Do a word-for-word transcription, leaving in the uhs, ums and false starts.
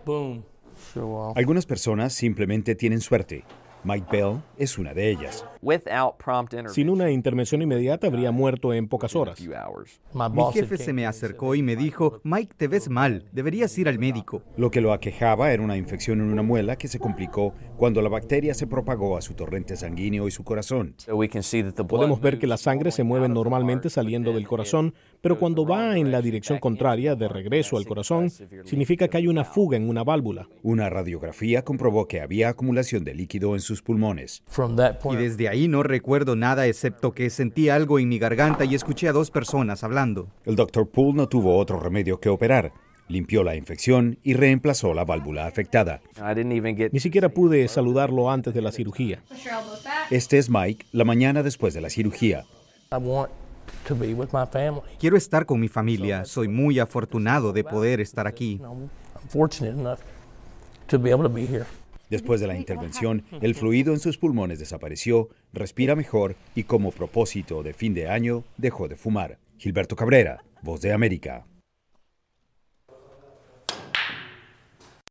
Boom. Algunas personas simplemente tienen suerte. Mike Bell es una de ellas. Sin una intervención inmediata habría muerto en pocas horas. Mi jefe se me acercó y me dijo, Mike, te ves mal, deberías ir al médico. Lo que lo aquejaba era una infección en una muela que se complicó cuando la bacteria se propagó a su torrente sanguíneo y su corazón. Podemos ver que la sangre se mueve normalmente saliendo del corazón, pero cuando va en la dirección contraria, de regreso al corazón, significa que hay una fuga en una válvula. Una radiografía comprobó que había acumulación de líquido en sus pulmones. Y desde ahí no recuerdo nada excepto que sentí algo en mi garganta y escuché a dos personas hablando. El doctor Poole no tuvo otro remedio que operar. Limpió la infección y reemplazó la válvula afectada. Ni siquiera pude saludarlo antes de la cirugía. Este es Mike la mañana después de la cirugía. Quiero estar con mi familia. Soy muy afortunado de poder estar aquí. Después de la intervención, el fluido en sus pulmones desapareció, respira mejor y como propósito de fin de año dejó de fumar. Gilberto Cabrera, Voz de América.